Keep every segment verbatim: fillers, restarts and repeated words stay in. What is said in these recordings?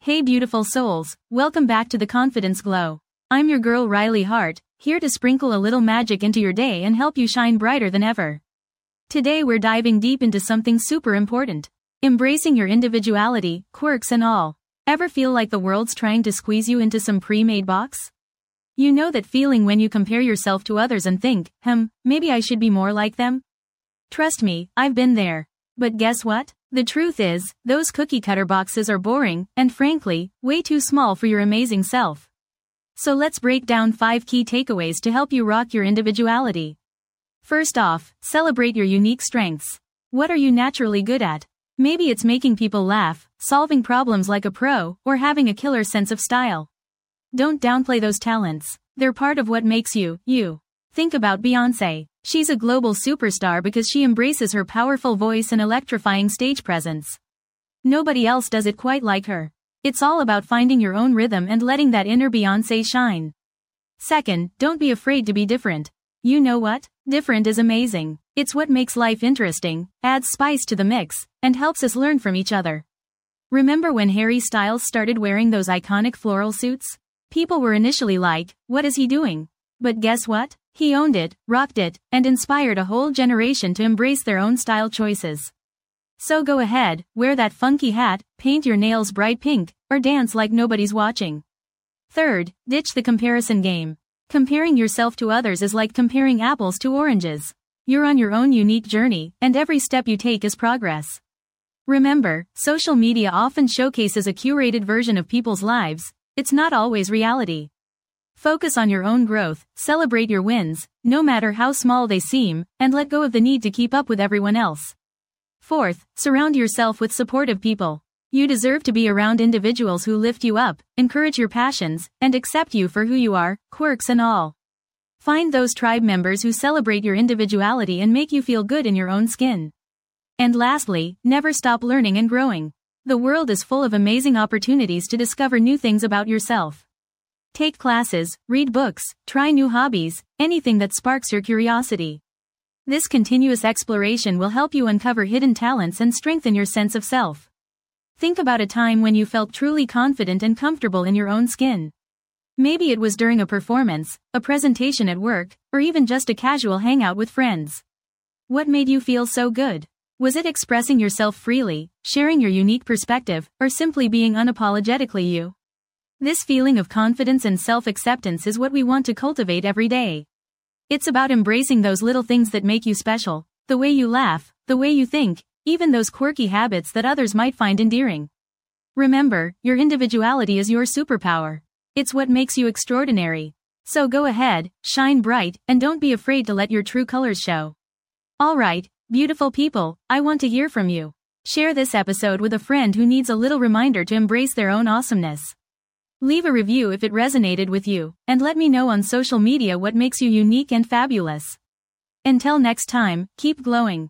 Hey beautiful souls, welcome back to the Confidence Glow. I'm your girl Riley Hart, here to sprinkle a little magic into your day and help you shine brighter than ever. Today we're diving deep into something super important. Embracing your individuality, quirks and all. Ever feel like the world's trying to squeeze you into some pre-made box? You know that feeling when you compare yourself to others and think, hmm, maybe I should be more like them? Trust me, I've been there. But guess what? The truth is, those cookie-cutter boxes are boring, and frankly, way too small for your amazing self. So let's break down five key takeaways to help you rock your individuality. First off, celebrate your unique strengths. What are you naturally good at? Maybe it's making people laugh, solving problems like a pro, or having a killer sense of style. Don't downplay those talents. They're part of what makes you, you. Think about Beyoncé. She's a global superstar because she embraces her powerful voice and electrifying stage presence. Nobody else does it quite like her. It's all about finding your own rhythm and letting that inner Beyoncé shine. Second, don't be afraid to be different. You know what? Different is amazing. It's what makes life interesting, adds spice to the mix, and helps us learn from each other. Remember when Harry Styles started wearing those iconic floral suits? People were initially like, what is he doing? But guess what? He owned it, rocked it, and inspired a whole generation to embrace their own style choices. So go ahead, wear that funky hat, paint your nails bright pink, or dance like nobody's watching. Third, ditch the comparison game. Comparing yourself to others is like comparing apples to oranges. You're on your own unique journey, and every step you take is progress. Remember, social media often showcases a curated version of people's lives. It's not always reality. Focus on your own growth, celebrate your wins, no matter how small they seem, and let go of the need to keep up with everyone else. Fourth, surround yourself with supportive people. You deserve to be around individuals who lift you up, encourage your passions, and accept you for who you are, quirks and all. Find those tribe members who celebrate your individuality and make you feel good in your own skin. And lastly, never stop learning and growing. The world is full of amazing opportunities to discover new things about yourself. Take classes, read books, try new hobbies, anything that sparks your curiosity. This continuous exploration will help you uncover hidden talents and strengthen your sense of self. Think about a time when you felt truly confident and comfortable in your own skin. Maybe it was during a performance, a presentation at work, or even just a casual hangout with friends. What made you feel so good? Was it expressing yourself freely, sharing your unique perspective, or simply being unapologetically you? This feeling of confidence and self-acceptance is what we want to cultivate every day. It's about embracing those little things that make you special, the way you laugh, the way you think, even those quirky habits that others might find endearing. Remember, your individuality is your superpower. It's what makes you extraordinary. So go ahead, shine bright, and don't be afraid to let your true colors show. Alright, beautiful people, I want to hear from you. Share this episode with a friend who needs a little reminder to embrace their own awesomeness. Leave a review if it resonated with you, and let me know on social media what makes you unique and fabulous. Until next time, keep glowing.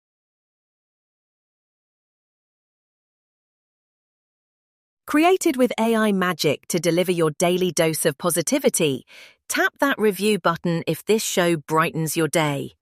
Created with A I magic to deliver your daily dose of positivity, tap that review button if this show brightens your day.